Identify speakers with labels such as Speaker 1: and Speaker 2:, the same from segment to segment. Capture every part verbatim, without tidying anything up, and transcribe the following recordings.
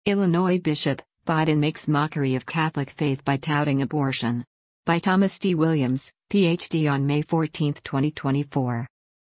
Speaker 1: Illinois Bishop, Biden makes mockery of Catholic faith by touting abortion. By Thomas D. Williams, P H D on May fourteenth, twenty twenty-four.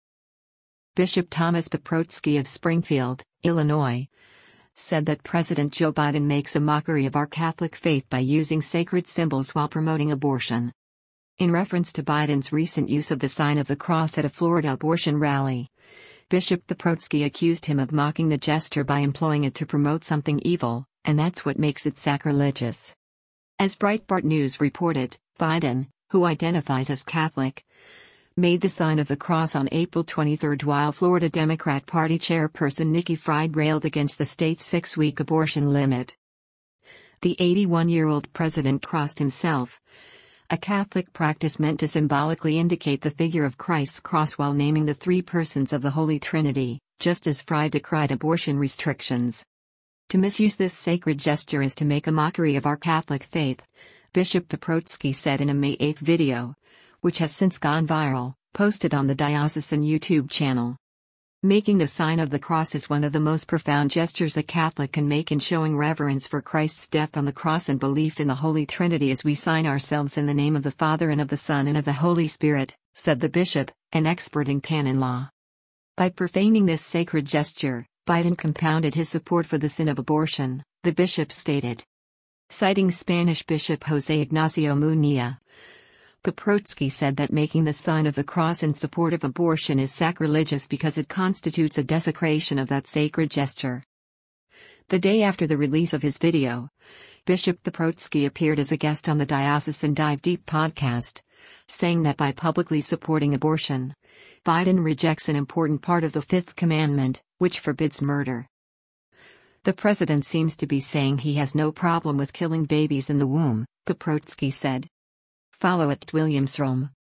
Speaker 1: Bishop Thomas Paprocki of Springfield, Illinois, said that President Joe Biden makes a mockery of our Catholic faith by using sacred symbols while promoting abortion. In reference to Biden's recent use of the sign of the cross at a Florida abortion rally, Bishop Paprocki accused him of mocking the gesture by employing it to promote something evil, and that's what makes it sacrilegious. As Breitbart News reported, Biden, who identifies as Catholic, made the sign of the cross on April twenty-third while Florida Democrat Party chairperson Nikki Fried railed against the state's six-week abortion limit. The eighty-one-year-old president crossed himself, a Catholic practice meant to symbolically indicate the figure of Christ's cross while naming the three persons of the Holy Trinity, just as Fried decried abortion restrictions. To misuse this sacred gesture is to make a mockery of our Catholic faith, Bishop Paprocki said in a May eighth video, which has since gone viral, posted on the diocesan YouTube channel. Making the sign of the cross is one of the most profound gestures a Catholic can make in showing reverence for Christ's death on the cross and belief in the Holy Trinity as we sign ourselves in the name of the Father and of the Son and of the Holy Spirit, said the bishop, an expert in canon law. By profaning this sacred gesture, Biden compounded his support for the sin of abortion, the bishop stated. Citing Spanish Bishop José Ignacio Munilla, Paprocki said that making the sign of the cross in support of abortion is sacrilegious because it constitutes a desecration of that sacred gesture. The day after the release of his video, Bishop Paprocki appeared as a guest on the Diocesan Dive Deep podcast, saying that by publicly supporting abortion, Biden rejects an important part of the Fifth Commandment, which forbids murder. The president seems to be saying he has no problem with killing babies in the womb, Paprocki said. Follow at Williamsrom.